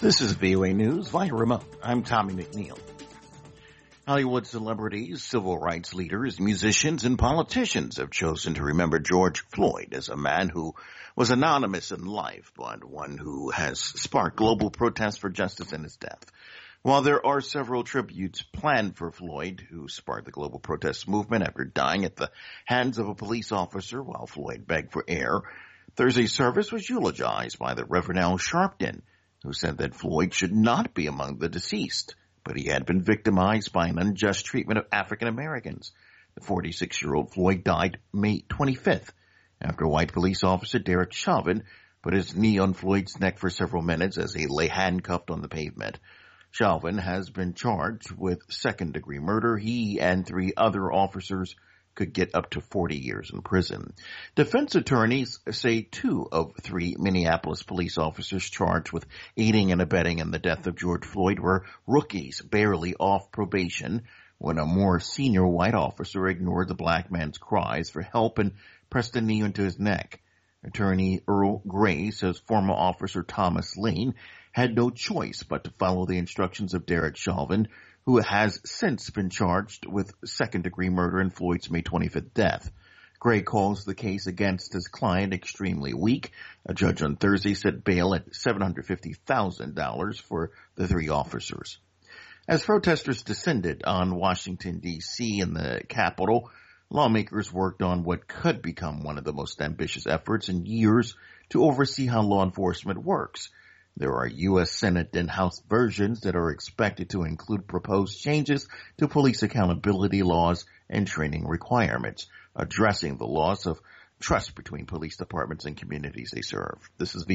This is VOA News via remote. I'm Tommy McNeil. Hollywood celebrities, civil rights leaders, musicians, and politicians have chosen to remember George Floyd as a man who was anonymous in life, but one who has sparked global protests for justice in his death. While there are several tributes planned for Floyd, who sparked the global protest movement after dying at the hands of a police officer while Floyd begged for air, Thursday's service was eulogized by the Reverend Al Sharpton, who said that Floyd should not be among the deceased, but he had been victimized by an unjust treatment of African Americans. The 46-year-old Floyd died May 25th after a white police officer, Derek Chauvin, put his knee on Floyd's neck for several minutes as he lay handcuffed on the pavement. Chauvin has been charged with second-degree murder. He and 3 other officers could get up to 40 years in prison. Defense attorneys say 2 of 3 Minneapolis police officers charged with aiding and abetting in the death of George Floyd were rookies, barely off probation, when a more senior white officer ignored the black man's cries for help and pressed a knee into his neck. Attorney Earl Gray says former officer Thomas Lane had no choice but to follow the instructions of Derek Chauvin, who has since been charged with second-degree murder in Floyd's May 25th death. Gray calls the case against his client extremely weak. A judge on Thursday set bail at $750,000 for the 3 officers. As protesters descended on Washington, D.C. and the Capitol, lawmakers worked on what could become one of the most ambitious efforts in years to oversee how law enforcement works. There are U.S. Senate and House versions that are expected to include proposed changes to police accountability laws and training requirements, addressing the loss of trust between police departments and communities they serve. This is